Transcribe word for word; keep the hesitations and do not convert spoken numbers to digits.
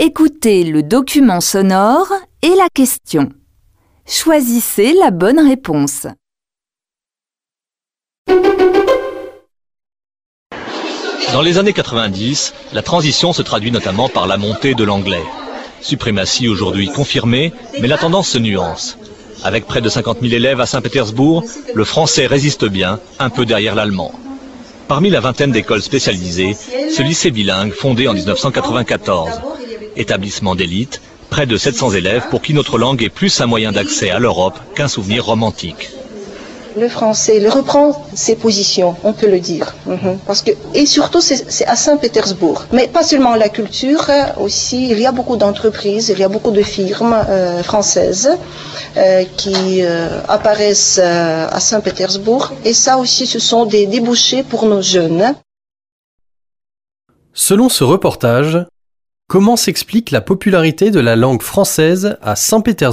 Écoutez le document sonore et la question. Choisissez la bonne réponse. Dans les années quatre-vingt-dix, la transition se traduit notamment par la montée de l'anglais. Suprématie aujourd'hui confirmée, mais la tendance se nuance. Avec près de cinquante mille élèves à Saint-Pétersbourg, le français résiste bien, un peu derrière l'allemand. Parmi la vingtaine d'écoles spécialisées, ce lycée bilingue fondé en mille neuf cent quatre-vingt-quatorze. Établissement d'élite, près de sept cents élèves pour qui notre langue est plus un moyen d'accès à l'Europe qu'un souvenir romantique. Le français il reprend ses positions, on peut le dire. Mm-hmm. Parce que, et surtout, c'est à Saint-Pétersbourg. Mais pas seulement la culture, aussi, il y a beaucoup d'entreprises, il y a beaucoup de firmes euh, françaises euh, qui euh, apparaissent euh, à Saint-Pétersbourg. Et ça aussi, ce sont des débouchés pour nos jeunes. Selon ce reportage, comment s'explique la popularité de la langue française à Saint-Pétersbourg ?